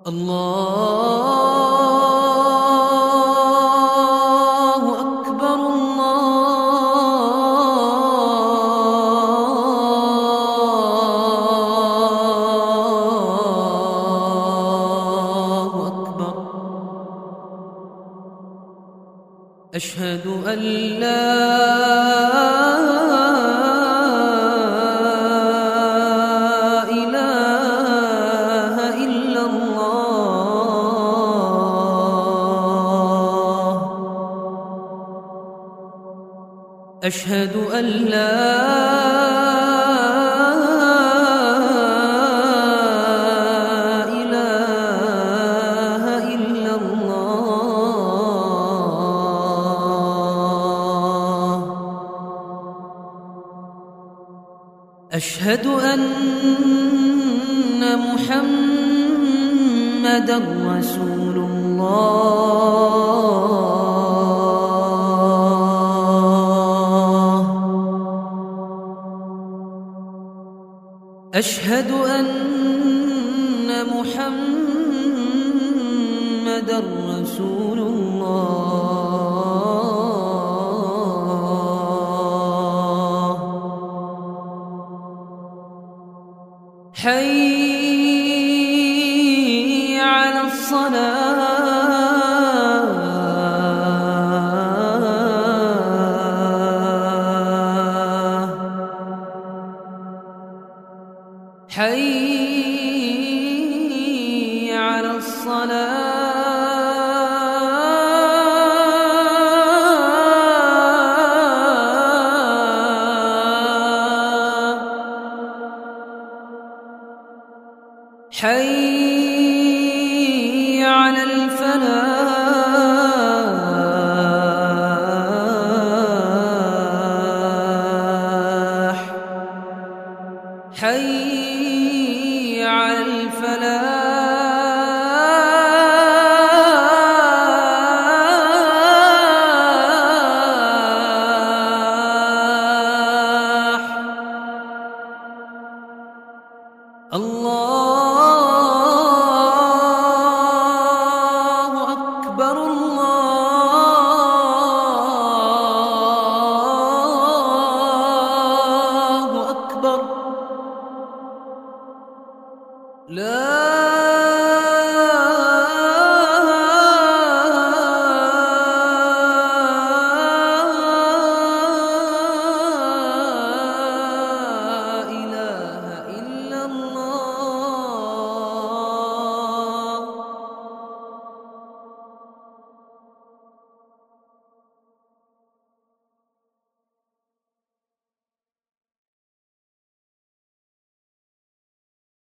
الله أكبر الله أكبر. أشهد أن لا إله إلا الله. أشهد أن لا إله إلا الله. أشهد أن محمدًا رسول الله. أشهد أن محمدًا رسول الله. حي على الصلاة. حي على الصلاة. حي على الفلاح. حي على الفلاح. الله أكبر الله أكبر. لا